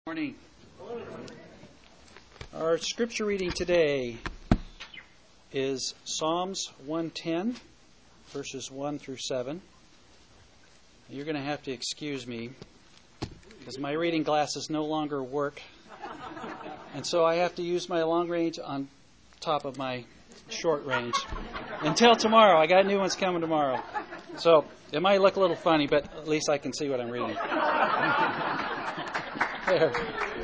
Morning. Our scripture reading today is Psalms 110, verses 1 through 7. You're going to have to excuse me because my reading glasses no longer work, and so I have to use my long range on top of my short range. Until tomorrow. I got new ones coming tomorrow. So it might look a little funny, but at least I can see what I'm reading. There.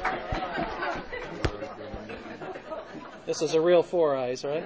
This is a real Four Eyes, right?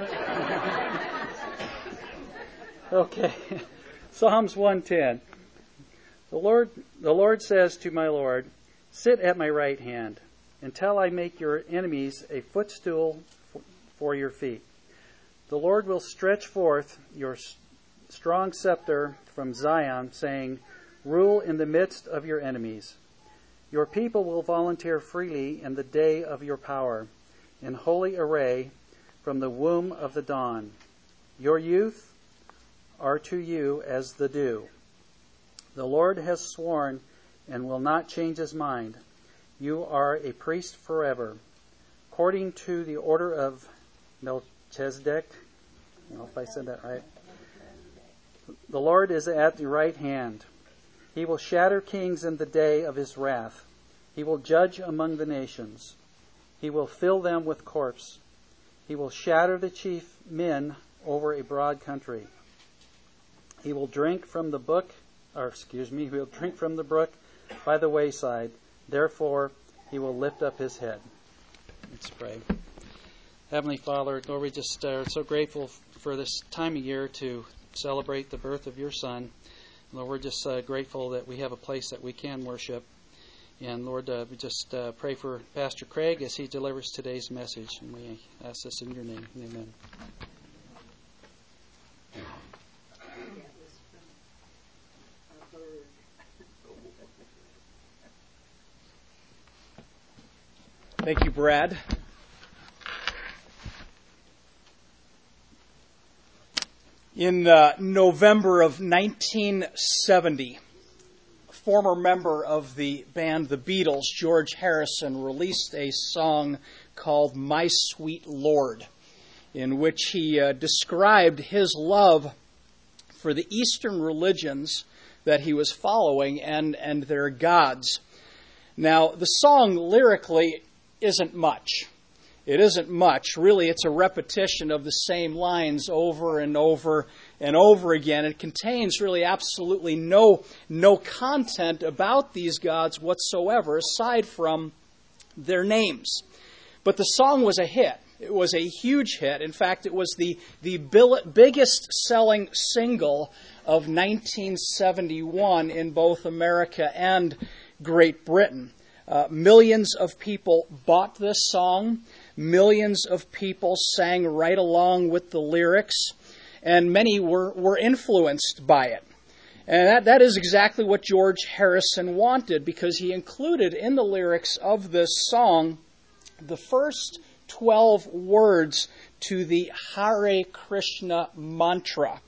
Okay. Psalms 110. The Lord says to my Lord, "Sit at my right hand until I make your enemies a footstool for your feet. The Lord will stretch forth your strong scepter from Zion, saying, 'Rule in the midst of your enemies.' Your people will volunteer freely in the day of your power, in holy array from the womb of the dawn. Your youth are to you as the dew. The Lord has sworn and will not change his mind. You are a priest forever, according to the order of Melchizedek." I don't know if I said that right. "The Lord is at the right hand. He will shatter kings in the day of his wrath. He will judge among the nations. He will fill them with corpse. He will shatter the chief men over a broad country. He will drink from the brook by the wayside. Therefore, he will lift up his head." Let's pray. Heavenly Father, Lord, we just are so grateful for this time of year to celebrate the birth of your Son. Lord, we're just grateful that we have a place that we can worship. And Lord, we just pray for Pastor Craig as he delivers today's message. And we ask this in your name. Amen. Thank you, Brad. In November of 1970, a former member of the band The Beatles, George Harrison, released a song called "My Sweet Lord," in which he described his love for the Eastern religions that he was following and their gods. Now, the song lyrically isn't much. It isn't much. Really, it's a repetition of the same lines over and over and over again. It contains really absolutely no content about these gods whatsoever, aside from their names. But the song was a hit. It was a huge hit. In fact, it was the biggest selling single of 1971 in both America and Great Britain. Millions of people bought this song. Millions of people sang right along with the lyrics, and many were influenced by it. And that is exactly what George Harrison wanted, because he included in the lyrics of this song the first 12 words to the Hare Krishna mantra,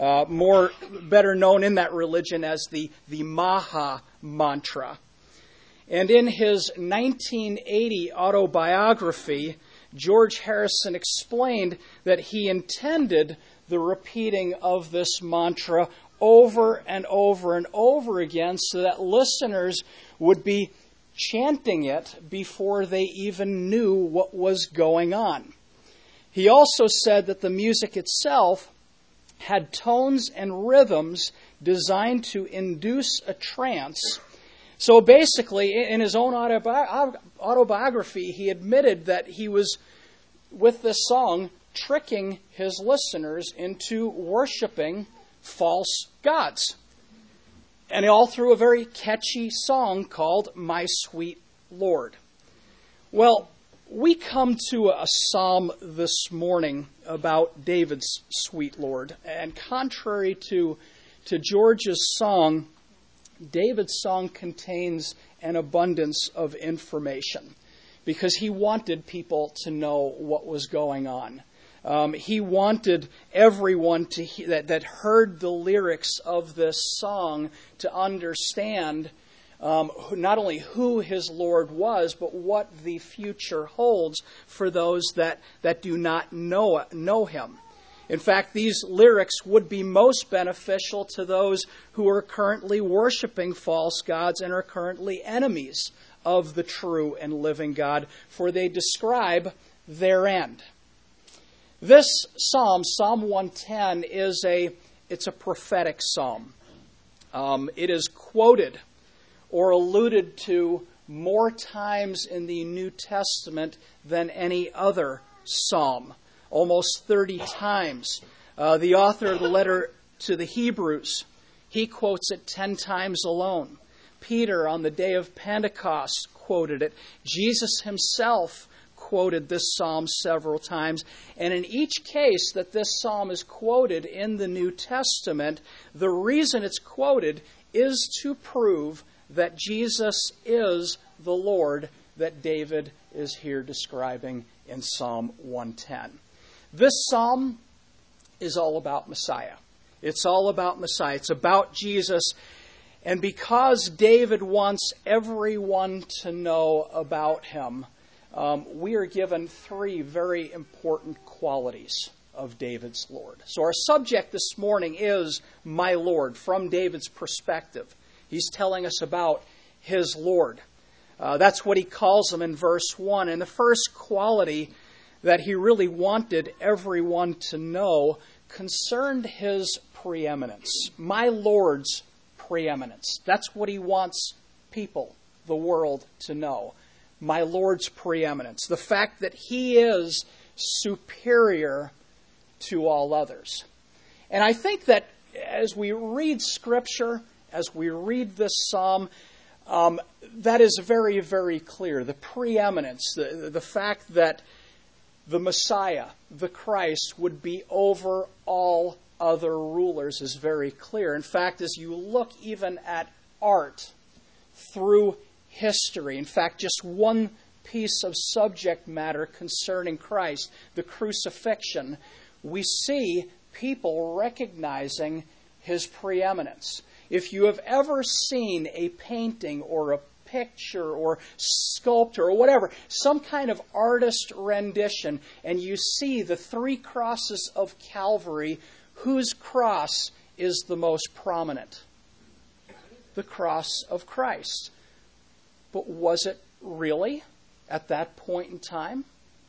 better known in that religion as the Maha Mantra. And in his 1980 autobiography, George Harrison explained that he intended the repeating of this mantra over and over and over again so that listeners would be chanting it before they even knew what was going on. He also said that the music itself had tones and rhythms designed to induce a trance. So basically, in his own autobiography, he admitted that he was, with this song, tricking his listeners into worshiping false gods. And all through a very catchy song called "My Sweet Lord." Well, we come to a psalm this morning about David's sweet Lord. And contrary to George's song, David's song contains an abundance of information because he wanted people to know what was going on. He wanted everyone that heard the lyrics of this song to understand not only who his Lord was, but what the future holds for those that do not know him. In fact, these lyrics would be most beneficial to those who are currently worshiping false gods and are currently enemies of the true and living God, for they describe their end. This psalm, Psalm 110, it's a prophetic psalm. It is quoted or alluded to more times in the New Testament than any other psalm, almost 30 times. The author of the letter to the Hebrews, he quotes it 10 times alone. Peter, on the day of Pentecost, quoted it. Jesus himself quoted this psalm several times. And in each case that this psalm is quoted in the New Testament, the reason it's quoted is to prove that Jesus is the Lord that David is here describing in Psalm 110. This psalm is all about Messiah. It's all about Messiah. It's about Jesus. And because David wants everyone to know about him, we are given 3 very important qualities of David's Lord. So our subject this morning is my Lord, from David's perspective. He's telling us about his Lord. That's what he calls him in verse 1. And the first quality that he really wanted everyone to know concerned his preeminence. My Lord's preeminence. That's what he wants people, the world, to know. My Lord's preeminence. The fact that he is superior to all others. And I think that as we read Scripture, as we read this psalm, that is very, very clear. The preeminence, the fact that the Messiah, the Christ, would be over all other rulers is very clear. In fact, as you look even at art through history, in fact, just one piece of subject matter concerning Christ, the crucifixion, we see people recognizing his preeminence. If you have ever seen a painting or a picture or sculpture or whatever, some kind of artist rendition, and you see the 3 crosses of Calvary, whose cross is the most prominent? The cross of Christ. But was it really at that point in time?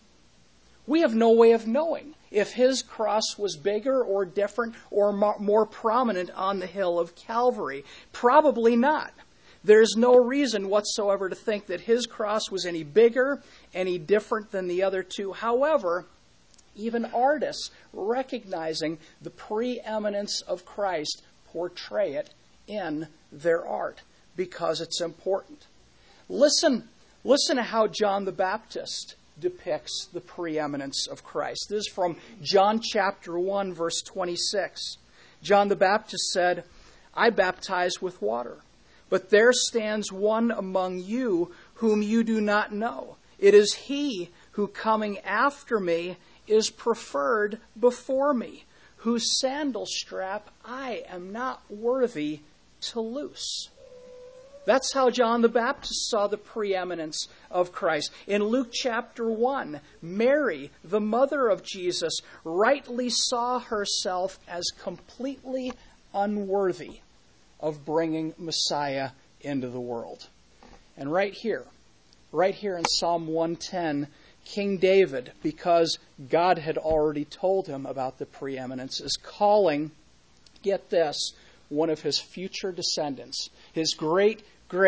We have no way of knowing if his cross was bigger or different or more prominent on the hill of Calvary. Probably not. There's no reason whatsoever to think that his cross was any bigger, any different than the other 2. However, even artists, recognizing the preeminence of Christ, portray it in their art because it's important. Listen to how John the Baptist depicts the preeminence of Christ. This is from John chapter 1, verse 26. John the Baptist said, I baptize with water, but there stands one among you whom you do not know. It is he who coming after me is preferred before me, whose sandal strap I am not worthy to loose. That's how John the Baptist saw the preeminence of Christ. In Luke chapter 1, Mary, the mother of Jesus, rightly saw herself as completely unworthy of bringing Messiah into the world. And right here in Psalm 110, King David, because God had already told him about the preeminence, is calling, get this, one of his future descendants, his great,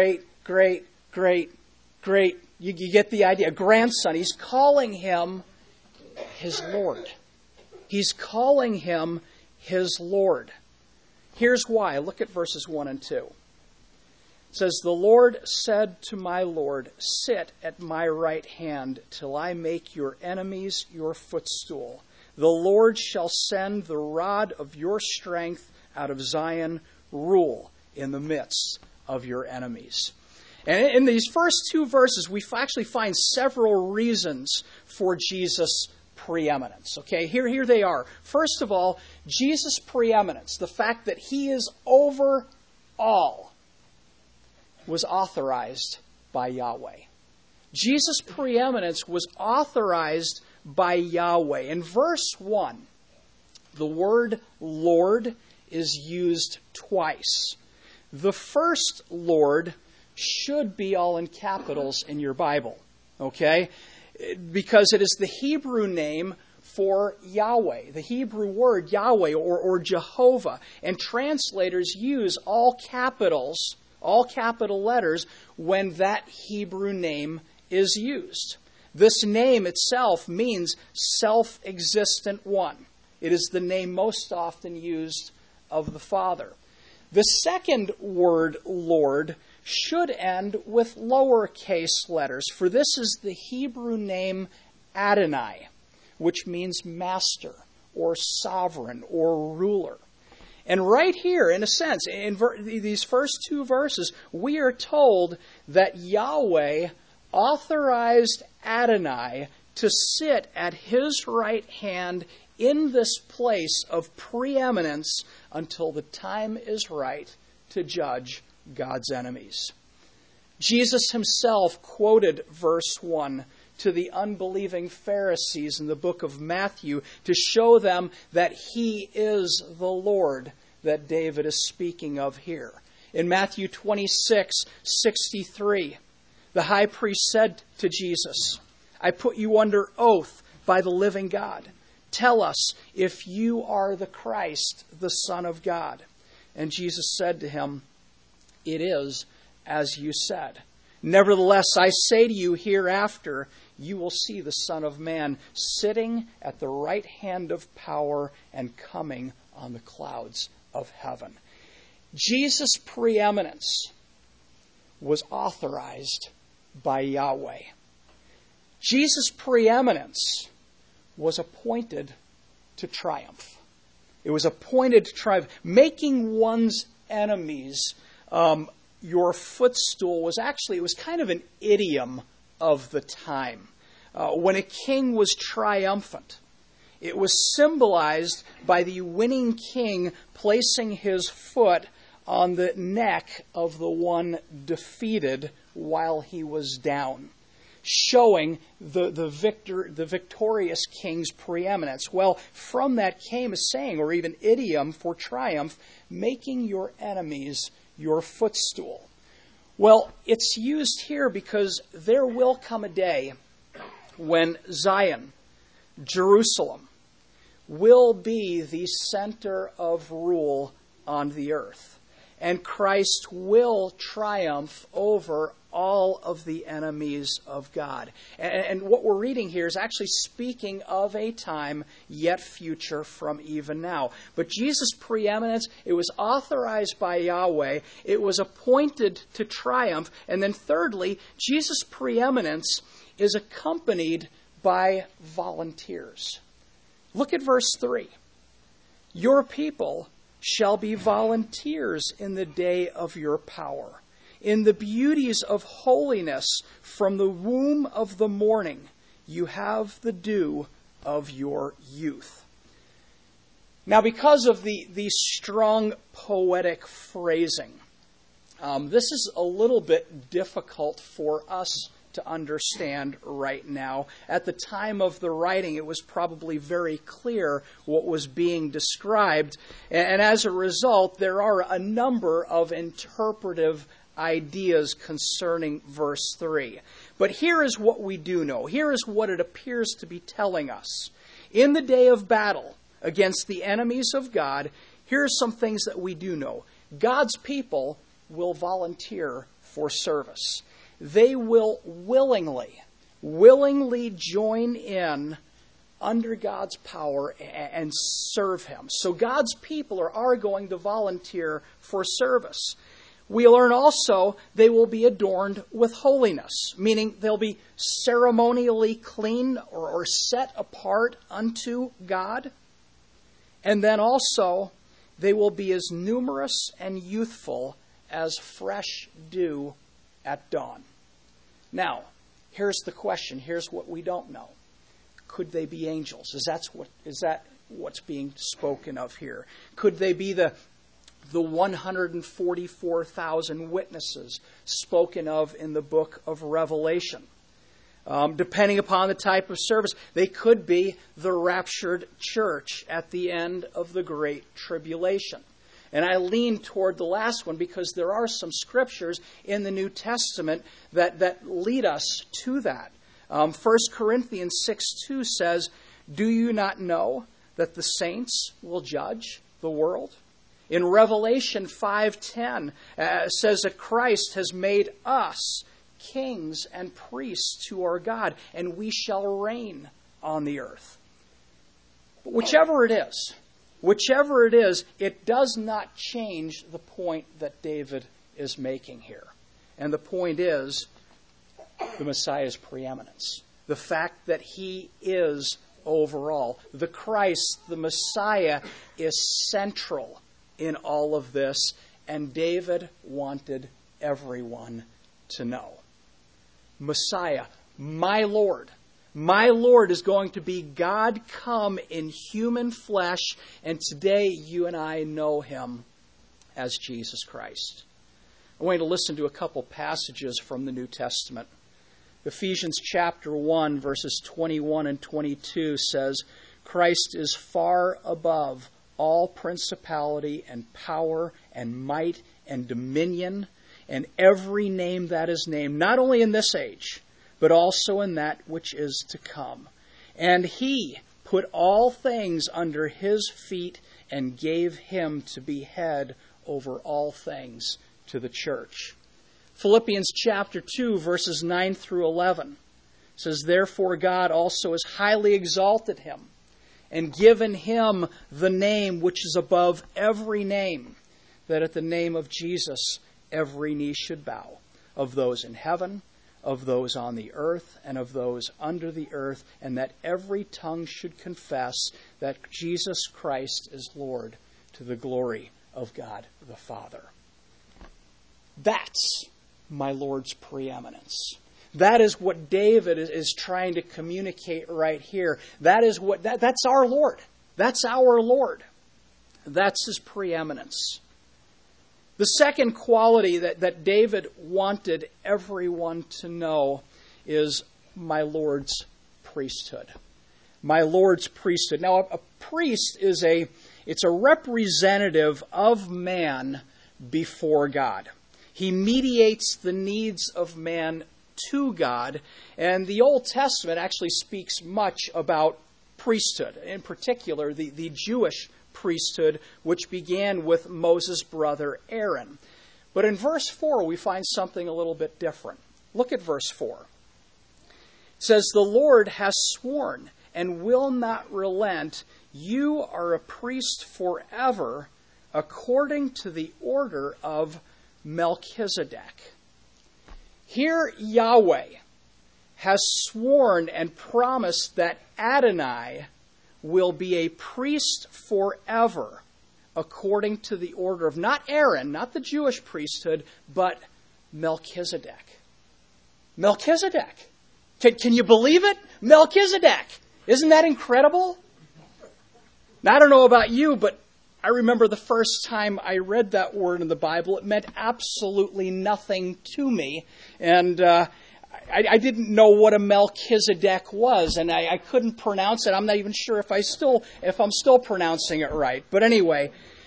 you get the idea, grandson. He's calling him his Lord. He's calling him his Lord. Here's why. Look at verses 1 and 2. It says, the Lord said to my Lord, sit at my right hand till I make your enemies your footstool. The Lord shall send the rod of your strength out of Zion, rule in the midst of your enemies. And in these first 2 verses, we actually find several reasons for Jesus' preeminence. Okay, here they are. First of all, Jesus' preeminence, the fact that he is over all. was authorized by Yahweh. Jesus' preeminence was authorized by Yahweh. In verse 1, the word Lord is used twice. The first Lord should be all in capitals in your Bible, okay? Because it is the Hebrew name for Yahweh, the Hebrew word Yahweh or Jehovah. And translators use all capital letters when that Hebrew name is used. This name itself means self-existent one. It is the name most often used of the Father. The second word, Lord, should end with lowercase letters, for this is the Hebrew name Adonai, which means master or sovereign or ruler. And right here, in a sense, in these first two verses, we are told that Yahweh authorized Adonai to sit at his right hand in this place of preeminence until the time is right to judge God's enemies. Jesus himself quoted verse 1 to the unbelieving Pharisees in the book of Matthew to show them that he is the Lord that David is speaking of here. In Matthew 26:63, the high priest said to Jesus, I put you under oath by the living God. Tell us if you are the Christ, the Son of God. And Jesus said to him, it is as you said. Nevertheless, I say to you, hereafter you will see the Son of Man sitting at the right hand of power and coming on the clouds of heaven. Jesus' preeminence was authorized by Yahweh. Jesus' preeminence was appointed to triumph. It was appointed to triumph. Making one's enemies your footstool was kind of an idiom of the time. When a king was triumphant, it was symbolized by the winning king placing his foot on the neck of the one defeated while he was down, showing the victorious king's preeminence. Well, from that came a saying, or even idiom for triumph, making your enemies your footstool. Well, it's used here because there will come a day when Zion, Jerusalem, will be the center of rule on the earth. And Christ will triumph over all of the enemies of God. And what we're reading here is actually speaking of a time yet future from even now. But Jesus' preeminence, it was authorized by Yahweh. It was appointed to triumph. And then thirdly, Jesus' preeminence is accompanied by volunteers. Look at verse 3. Your people shall be volunteers in the day of your power. In the beauties of holiness, from the womb of the morning, you have the dew of your youth. Now, because of the strong poetic phrasing, this is a little bit difficult for us to understand right now. At the time of the writing, it was probably very clear what was being described. And as a result, there are a number of interpretive ideas concerning verse 3. But here is what we do know. Here is what it appears to be telling us. In the day of battle against the enemies of God, here are some things that we do know. God's people will volunteer for service. They will willingly join in under God's power and serve Him. So God's people are going to volunteer for service. We learn also they will be adorned with holiness, meaning they'll be ceremonially clean or set apart unto God. And then also they will be as numerous and youthful as fresh dew at dawn. Now, here's the question. Here's what we don't know. Could they be angels? Is that what's being spoken of here? Could they be the the 144,000 witnesses spoken of in the book of Revelation. Depending upon the type of service, they could be the raptured church at the end of the Great Tribulation. And I lean toward the last one because there are some scriptures in the New Testament that lead us to that. 1 Corinthians 6:2 says, "Do you not know that the saints will judge the world?" In Revelation 5:10 says that Christ has made us kings and priests to our God, and we shall reign on the earth. But whichever it is, it does not change the point that David is making here. And the point is the Messiah's preeminence. The fact that he is overall. The Christ, the Messiah, is central in all of this, and David wanted everyone to know. Messiah, my Lord is going to be God come in human flesh, and today you and I know him as Jesus Christ. I want you to listen to a couple passages from the New Testament. Ephesians chapter 1, verses 21 and 22 says, "Christ is far above all principality and power and might and dominion, and every name that is named, not only in this age, but also in that which is to come. And he put all things under his feet and gave him to be head over all things to the church." Philippians chapter 2, verses 9 through 11 says, "Therefore God also has highly exalted him and given him the name which is above every name, that at the name of Jesus every knee should bow, of those in heaven, of those on the earth, and of those under the earth, and that every tongue should confess that Jesus Christ is Lord, to the glory of God the Father." That's my Lord's preeminence. That is what David is trying to communicate right here. That's our Lord. That's our Lord. That's his preeminence. The second quality that David wanted everyone to know is my Lord's priesthood. My Lord's priesthood. Now, a priest it's a representative of man before God. He mediates the needs of man to God, and the Old Testament actually speaks much about priesthood, in particular the Jewish priesthood, which began with Moses' brother Aaron. But in verse 4, we find something a little bit different. Look at verse 4. It says, "The Lord has sworn and will not relent. You are a priest forever, according to the order of Melchizedek." Here Yahweh has sworn and promised that Adonai will be a priest forever, according to the order of not Aaron, not the Jewish priesthood, but Melchizedek. Melchizedek. Can you believe it? Melchizedek. Isn't that incredible? Now, I don't know about you, but I remember the first time I read that word in the Bible. It meant absolutely nothing to me. And I didn't know what a Melchizedek was, and I couldn't pronounce it. I'm not even sure if I'm still pronouncing it right. But anyway,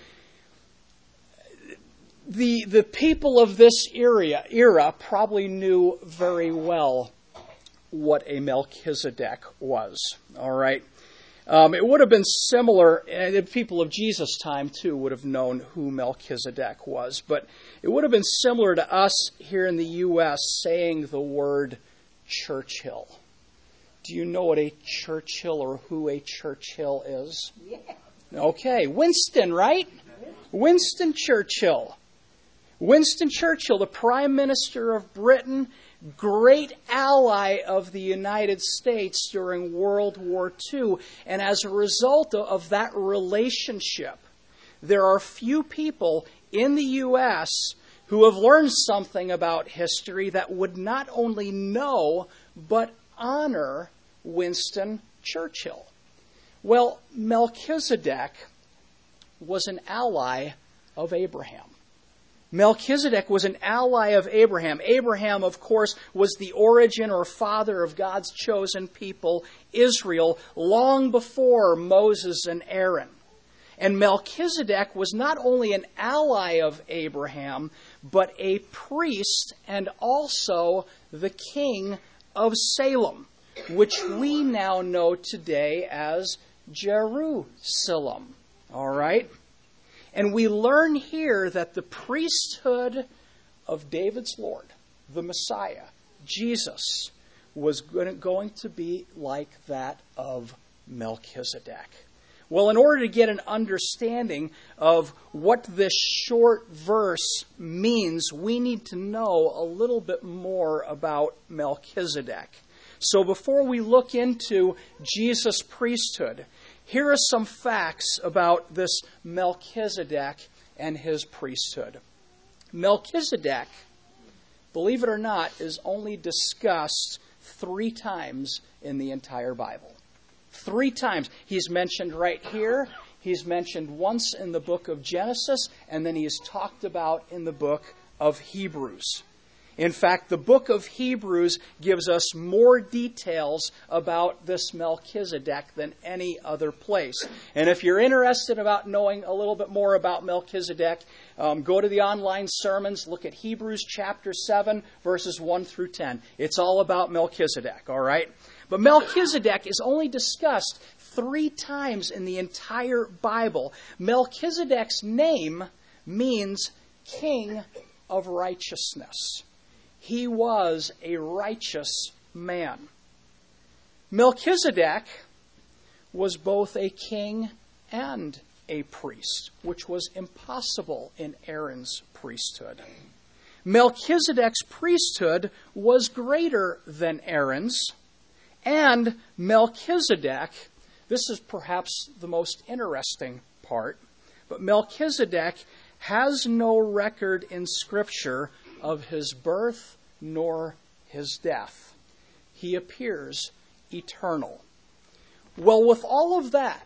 the people of this era probably knew very well what a Melchizedek was. All right. It would have been similar, and the people of Jesus' time, too, would have known who Melchizedek was. But it would have been similar to us here in the U.S. saying the word Churchill. Do you know what a Churchill or who a Churchill is? Yeah. Okay, Winston, right? Winston Churchill. Winston Churchill, the Prime Minister of Britain, great ally of the United States during World War II. And as a result of that relationship, there are few people in the U.S. who have learned something about history that would not only know, but honor Winston Churchill. Well, Melchizedek was an ally of Abraham. Melchizedek was an ally of Abraham. Abraham, of course, was the origin or father of God's chosen people, Israel, long before Moses and Aaron. And Melchizedek was not only an ally of Abraham, but a priest and also the king of Salem, which we now know today as Jerusalem. All right? And we learn here that the priesthood of David's Lord, the Messiah, Jesus, was going to be like that of Melchizedek. Well, in order to get an understanding of what this short verse means, we need to know a little bit more about Melchizedek. So before we look into Jesus' priesthood, here are some facts about this Melchizedek and his priesthood. Melchizedek, believe it or not, is only discussed 3 times in the entire Bible. 3 times. He's mentioned right here. He's mentioned once in the book of Genesis, and then he is talked about in the book of Hebrews. In fact, the book of Hebrews gives us more details about this Melchizedek than any other place. And if you're interested about knowing a little bit more about Melchizedek, go to the online sermons, look at Hebrews chapter 7, verses 1 through 10. It's all about Melchizedek, all right? But Melchizedek is only discussed 3 times in the entire Bible. Melchizedek's name means king of righteousness. He was a righteous man. Melchizedek was both a king and a priest, which was impossible in Aaron's priesthood. Melchizedek's priesthood was greater than Aaron's, and Melchizedek, this is perhaps the most interesting part, but Melchizedek has no record in Scripture of his birth nor his death. He appears eternal. Well, with all of that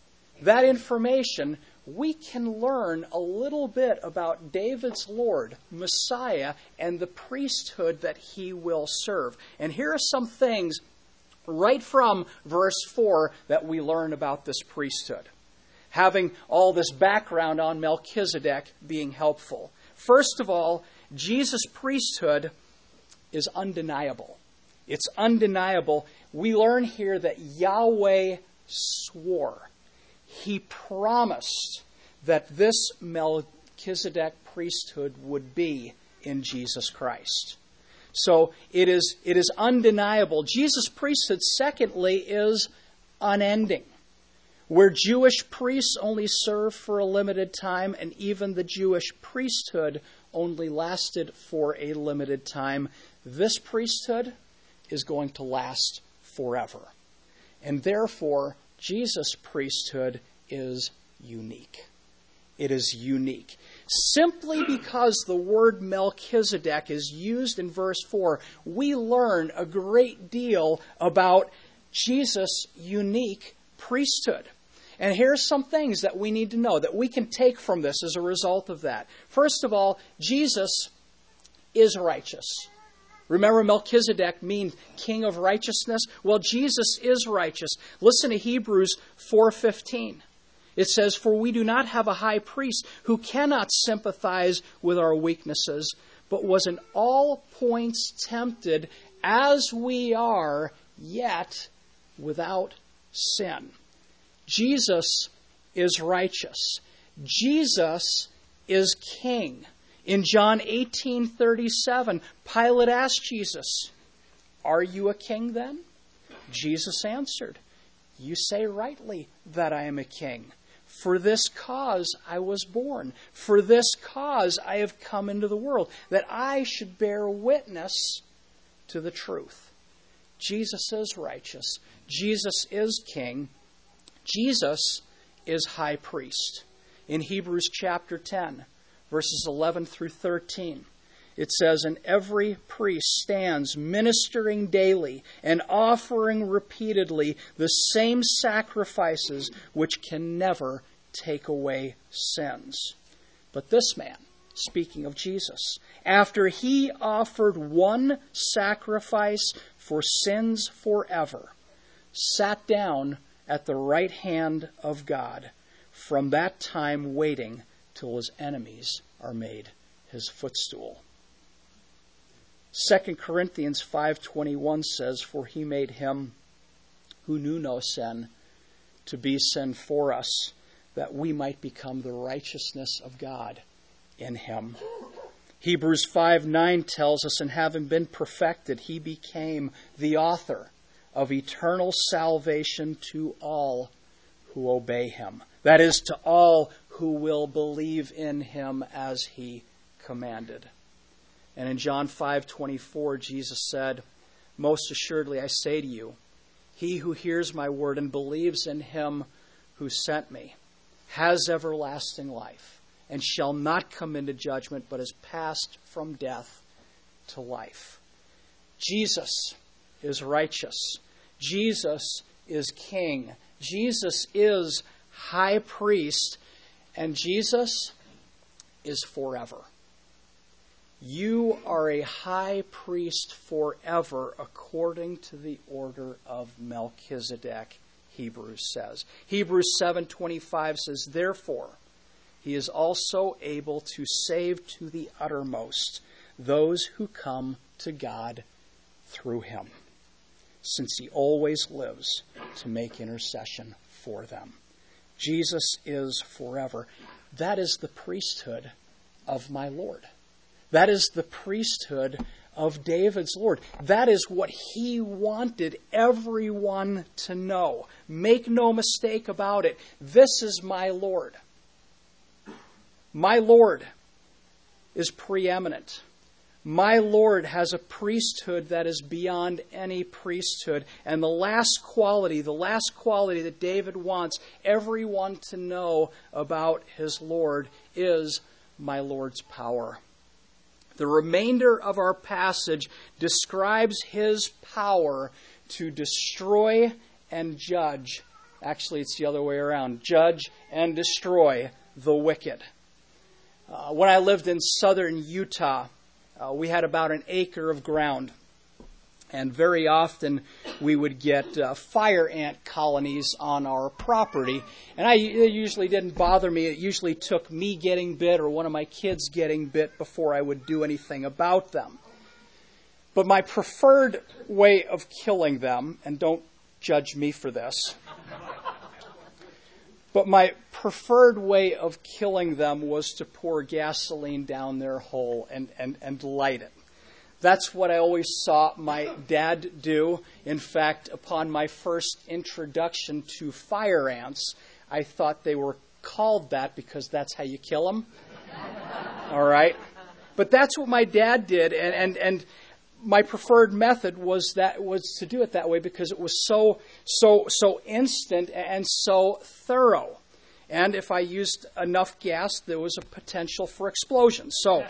information, we can learn a little bit about David's Lord, Messiah, and the priesthood that he will serve. And here are some things right from verse 4 that we learn about this priesthood, having all this background on Melchizedek being helpful. First of all, Jesus' priesthood is undeniable. It's undeniable. We learn here that Yahweh swore. He promised that this Melchizedek priesthood would be in Jesus Christ. So it is undeniable. Jesus' priesthood, secondly, is unending. Where Jewish priests only served for a limited time, and even the Jewish priesthood only lasted for a limited time, this priesthood is going to last forever. And therefore, Jesus' priesthood is unique. It is unique. Simply because the word Melchizedek is used in verse 4, we learn a great deal about Jesus' unique priesthood. And here's some things that we need to know that we can take from this as a result of that. First of all, Jesus is righteous. Remember, Melchizedek means king of righteousness? Well, Jesus is righteous. Listen to Hebrews 4:15. It says, "For we do not have a high priest who cannot sympathize with our weaknesses, but was in all points tempted as we are, yet without sin." Jesus is righteous. Jesus is king. In John 18:37, Pilate asked Jesus, "Are you a king then?" Jesus answered, "You say rightly that I am a king. For this cause I was born. For this cause I have come into the world, that I should bear witness to the truth." Jesus is righteous. Jesus is king. Jesus is high priest. In Hebrews chapter 10, verses 11 through 13, it says, "And every priest stands ministering daily and offering repeatedly the same sacrifices which can never take away sins." But this man, speaking of Jesus, after he offered one sacrifice for sins forever, sat down at the right hand of God, from that time waiting till his enemies are made his footstool. 2 Corinthians 5:21 says, "For he made him who knew no sin to be sin for us, that we might become the righteousness of God in him." Hebrews 5:9 tells us, "And having been perfected, he became the author of eternal salvation to all who obey him." That is, to all who will believe in him as he commanded. And in John 5:24, Jesus said, "Most assuredly I say to you, he who hears my word and believes in him who sent me has everlasting life, and shall not come into judgment, but is passed from death to life." Jesus is righteous. Jesus is king. Jesus is high priest. And Jesus is forever. You are a high priest forever according to the order of Melchizedek, Hebrews says. Hebrews 7:25 says, "Therefore, he is also able to save to the uttermost those who come to God through him, since he always lives to make intercession for them." Jesus is forever. That is the priesthood of my Lord. That is the priesthood of David's Lord. That is what he wanted everyone to know. Make no mistake about it. This is my Lord. My Lord is preeminent. My Lord has a priesthood that is beyond any priesthood. And the last quality that David wants everyone to know about his Lord is my Lord's power. The remainder of our passage describes his power to destroy and judge. Actually, it's the other way around. Judge and destroy the wicked. When I lived in southern Utah, we had about an acre of ground. And very often we would get fire ant colonies on our property. And it usually didn't bother me. It usually took me getting bit or one of my kids getting bit before I would do anything about them. But my preferred way of killing them, and don't judge me for this, but my preferred way of killing them was to pour gasoline down their hole and light it. That's what I always saw my dad do. In fact, upon my first introduction to fire ants, I thought they were called that because that's how you kill them. All right? But that's what my dad did, and my preferred method was to do it that way because it was so instant and so thorough. And if I used enough gas, there was a potential for explosion. So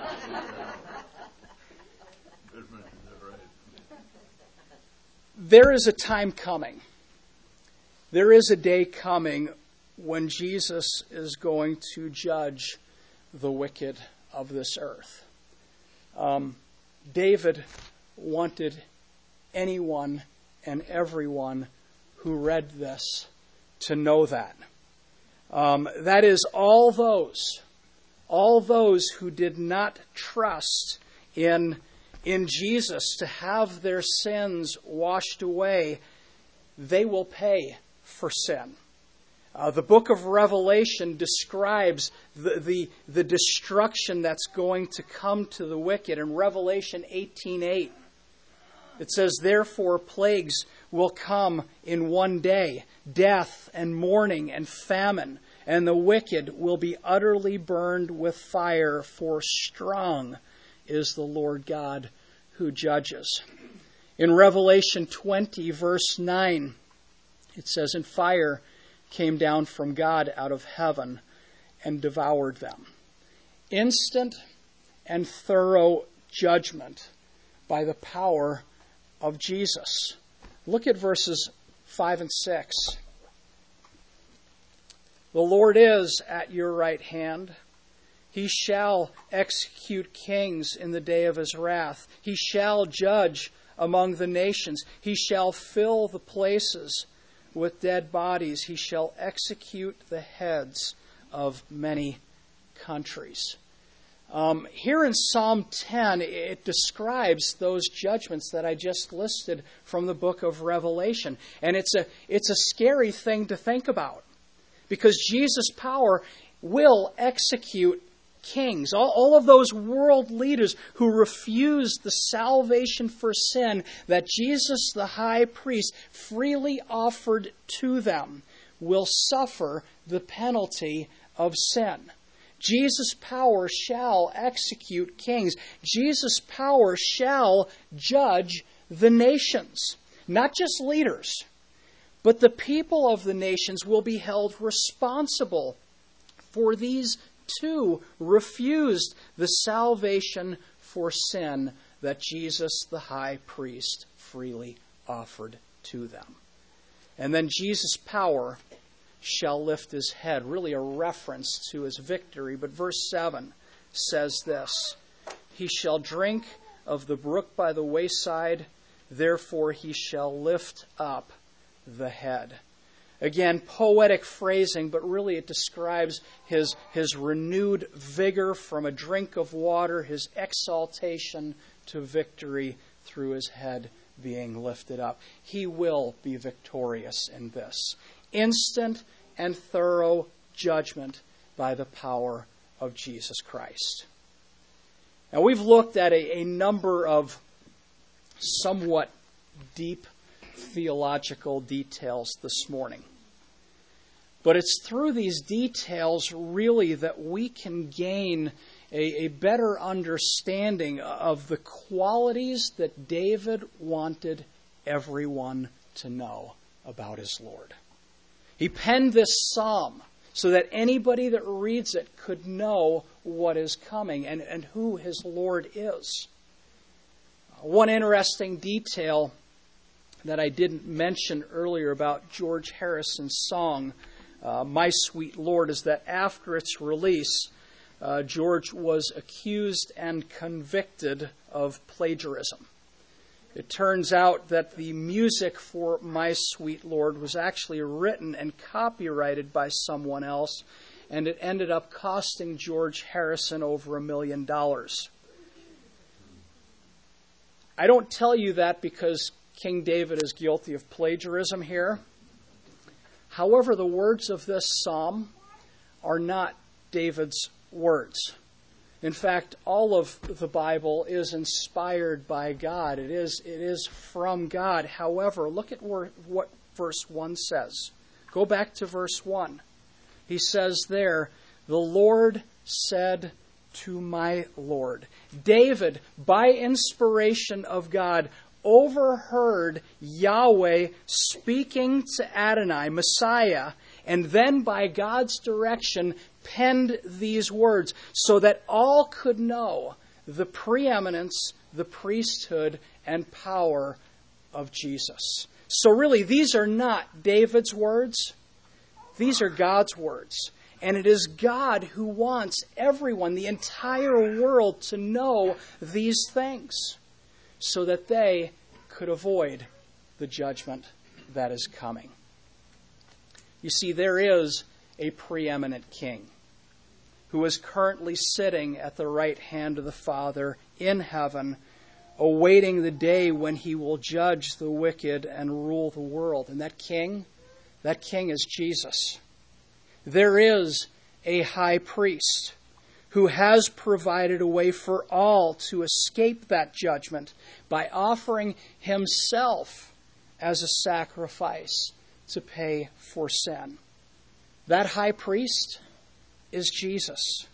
there is a time coming. There is a day coming when Jesus is going to judge the wicked of this earth. David wanted anyone and everyone who read this to know that. That is, all those who did not trust in Jesus to have their sins washed away, they will pay for sin. The book of Revelation describes the destruction that's going to come to the wicked. In Revelation 18:8, it says, "Therefore plagues will come in one day, death and mourning and famine, and the wicked will be utterly burned with fire, for strong is the Lord God who judges." In Revelation 20, verse 9, it says, "And fire came down from God out of heaven and devoured them." Instant and thorough judgment by the power of Jesus. Look at verses 5 and 6. "The Lord is at your right hand. He shall execute kings in the day of his wrath. He shall judge among the nations. He shall fill the places with dead bodies. He shall execute the heads of many countries. Here in Psalm 10, it describes those judgments that I just listed from the book of Revelation. And it's a scary thing to think about, because Jesus' power will execute kings. All of those world leaders who refused the salvation for sin that Jesus, the high priest, freely offered to them will suffer the penalty of sin. Jesus' power shall execute kings. Jesus' power shall judge the nations. Not just leaders, but the people of the nations will be held responsible for these two refused the salvation for sin that Jesus, the high priest, freely offered to them. And then Jesus' power shall lift his head, really a reference to his victory. But verse 7 says this: He shall drink of the brook by the wayside, therefore he shall lift up the head. Again, poetic phrasing, but really it describes his renewed vigor from a drink of water, his exaltation to victory through his head being lifted up. He will be victorious in this. Instant and thorough judgment by the power of Jesus Christ. Now, we've looked at a number of somewhat deep theological details this morning. But it's through these details, really, that we can gain a better understanding of the qualities that David wanted everyone to know about his Lord. He penned this psalm so that anybody that reads it could know what is coming and who his Lord is. One interesting detail that I didn't mention earlier about George Harrison's song, My Sweet Lord, is that after its release, George was accused and convicted of plagiarism. It turns out that the music for My Sweet Lord was actually written and copyrighted by someone else, and it ended up costing George Harrison over $1 million. I don't tell you that because King David is guilty of plagiarism here. However, the words of this psalm are not David's words. In fact, all of the Bible is inspired by God. It is from God. However, look at what verse 1 says. Go back to verse 1. He says there, the Lord said to my Lord. David, by inspiration of God, overheard Yahweh speaking to Adonai, Messiah, and then by God's direction penned these words so that all could know the preeminence, the priesthood, and power of Jesus. So really, these are not David's words. These are God's words. And it is God who wants everyone, the entire world, to know these things so that they could avoid the judgment that is coming. You see, there is a preeminent king who is currently sitting at the right hand of the Father in heaven, awaiting the day when he will judge the wicked and rule the world. And that king is Jesus. There is a high priest who has provided a way for all to escape that judgment by offering himself as a sacrifice to pay for sin. That high priest is Jesus.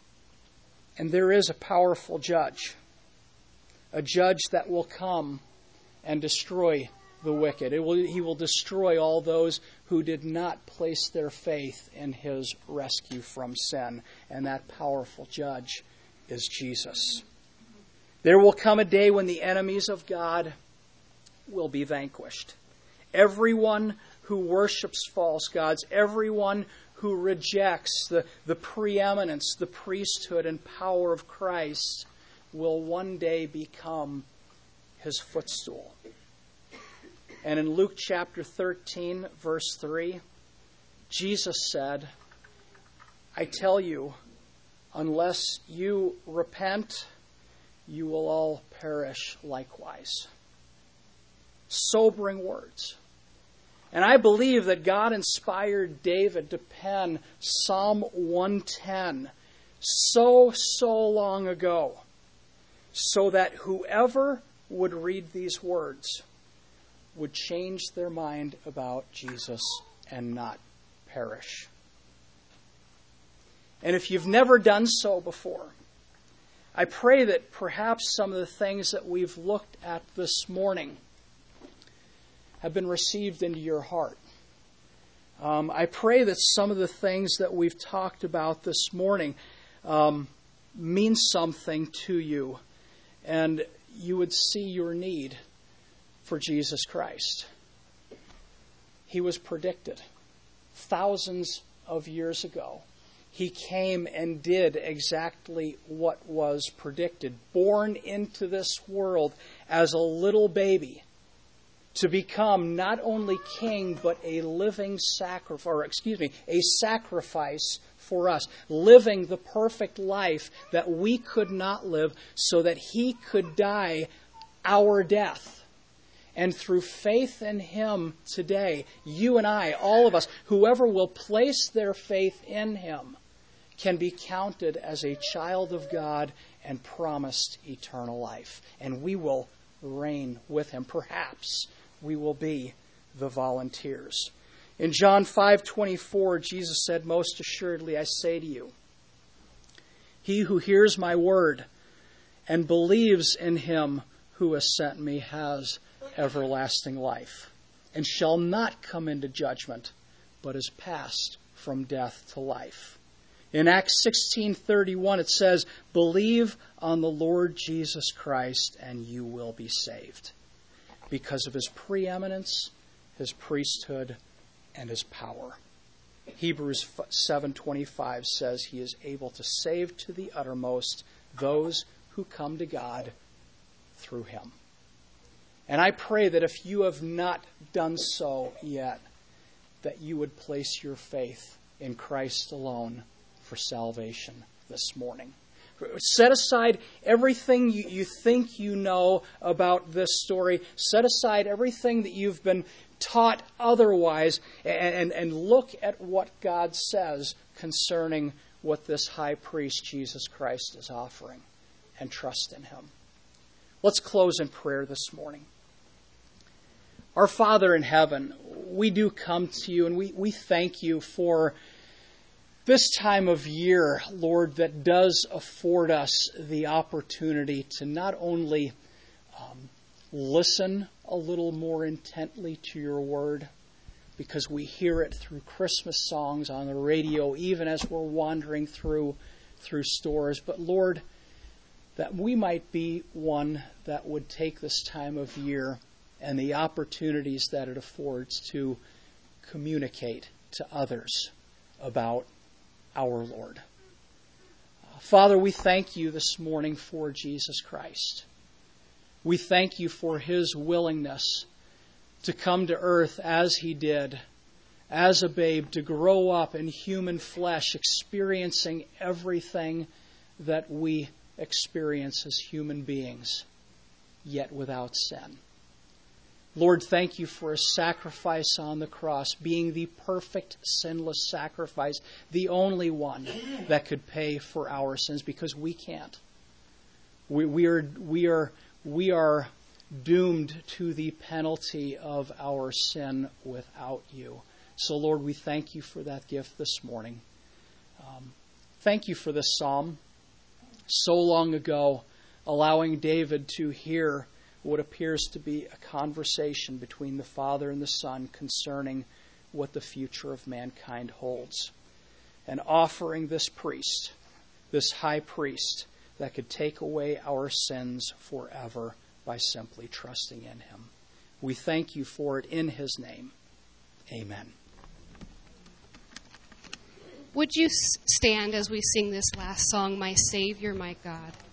And there is a powerful judge, a judge that will come and destroy the wicked. He will destroy all those who did not place their faith in his rescue from sin. And that powerful judge is Jesus. There will come a day when the enemies of God will be vanquished. Everyone who worships false gods, everyone who rejects the preeminence, the priesthood, and power of Christ will one day become his footstool. And in Luke chapter 13, verse 3, Jesus said, I tell you, unless you repent, you will all perish likewise. Sobering words. And I believe that God inspired David to pen Psalm 110 so long ago, so that whoever would read these words would change their mind about Jesus and not perish. And if you've never done so before, I pray that perhaps some of the things that we've looked at this morning have been received into your heart. I pray that some of the things that we've talked about this morning mean something to you, and you would see your need for Jesus Christ. He was predicted thousands of years ago. He came and did exactly what was predicted, born into this world as a little baby, to become not only king, but a living a sacrifice for us, living the perfect life that we could not live, so that he could die our death. And through faith in him today, you and I, all of us, whoever will place their faith in him, can be counted as a child of God and promised eternal life. And we will reign with him. Perhaps we will be the volunteers. In John 5:24, Jesus said, most assuredly I say to you, he who hears my word and believes in him who has sent me has everlasting life, and shall not come into judgment, but is passed from death to life. In Acts 16:31 it says, believe on the Lord Jesus Christ and you will be saved, because of his preeminence, his priesthood, and his power. Hebrews 7:25 says he is able to save to the uttermost those who come to God through him. And I pray that if you have not done so yet, that you would place your faith in Christ alone for salvation this morning. Set aside everything you think you know about this story. Set aside everything that you've been taught otherwise, and look at what God says concerning what this high priest Jesus Christ is offering, and trust in him. Let's close in prayer this morning. Our Father in heaven, we do come to you, and we thank you for this time of year, Lord, that does afford us the opportunity to not only listen a little more intently to your word, because we hear it through Christmas songs on the radio, even as we're wandering through stores, but Lord, that we might be one that would take this time of year and the opportunities that it affords to communicate to others about our Lord. Father, we thank you this morning for Jesus Christ. We thank you for his willingness to come to earth as he did, as a babe, to grow up in human flesh, experiencing everything that we experience as human beings, yet without sin. Lord, thank you for his sacrifice on the cross, being the perfect, sinless sacrifice, the only one that could pay for our sins, because we can't. We are doomed to the penalty of our sin without you. So, Lord, we thank you for that gift this morning. Thank you for this psalm, so long ago, allowing David to hear what appears to be a conversation between the Father and the Son concerning what the future of mankind holds, and offering this priest, this high priest, that could take away our sins forever by simply trusting in him. We thank you for it in his name. Amen. Would you stand as we sing this last song, My Savior, My God?